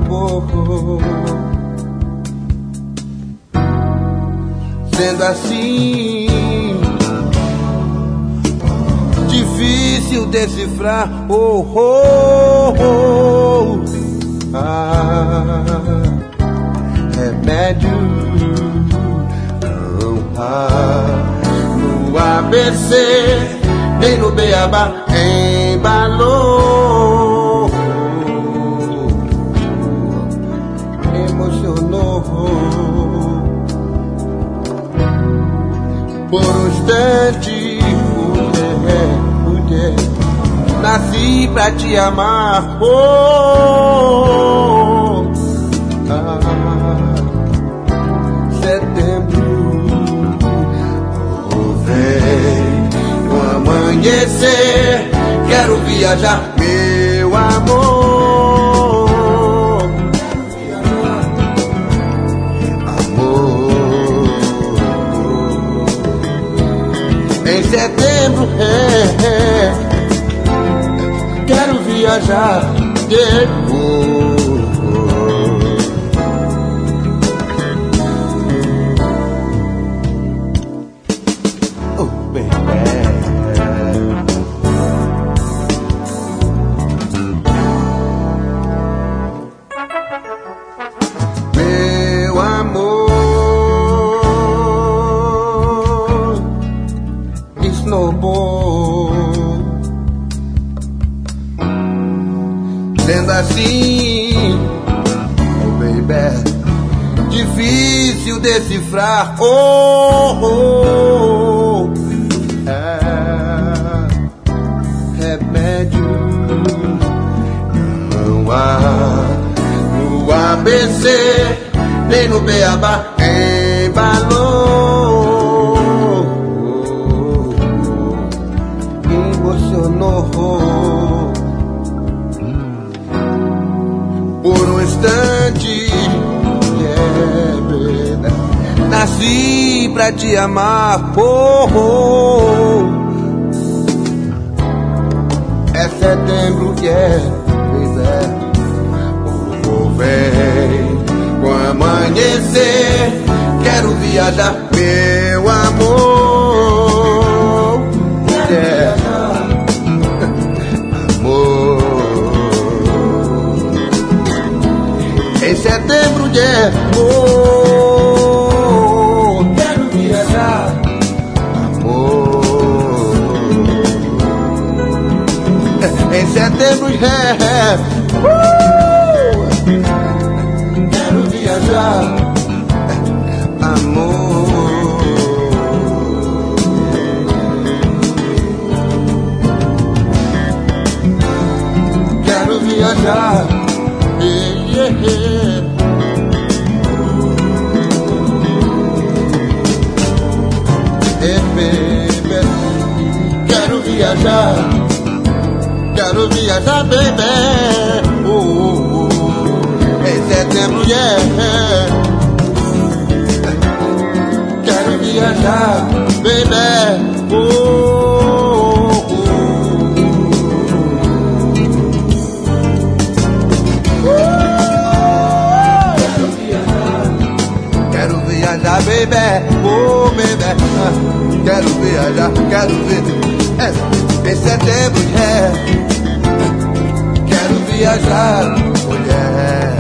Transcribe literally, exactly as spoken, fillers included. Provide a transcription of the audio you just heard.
snowball. Sendo assim, difícil decifrar. Oh, oh, oh. Ah, remédio. Oh, ah, no A B C, nem no Beabá embalou, emocionou. Por um instante, mulher, mulher, nasci pra te amar. Oh, ah, setembro, oh, vem o amanhecer, quero viajar, meu amor. Amor, em setembro, é, é, quero viajar, depois. Sendo assim, oh baby, difícil decifrar. Oh, oh, é, remédio não há no A B C, nem no Beabá embalou, emocionou. Por um instante, yeah, baby, nasci pra te amar. Oh, oh, é setembro, yeah, baby. Oh, oh, vem com amanhecer, quero viajar, meu amor. Yeah. Em setembro, yeah, oh, quero viajar, amor. Em setembro, yeah, uh, quero viajar, amor. Quero viajar, yeah, yeah, yeah. Quero viajar, quero viajar, baby. Oh, oh, oh. Em setembro, yeah. Quero viajar, baby. Oh, oh, oh. Quero viajar, quero viajar, baby. Oh, baby. Quero viajar, quero ver, é, em setembro, yeah. Quero viajar, mulher.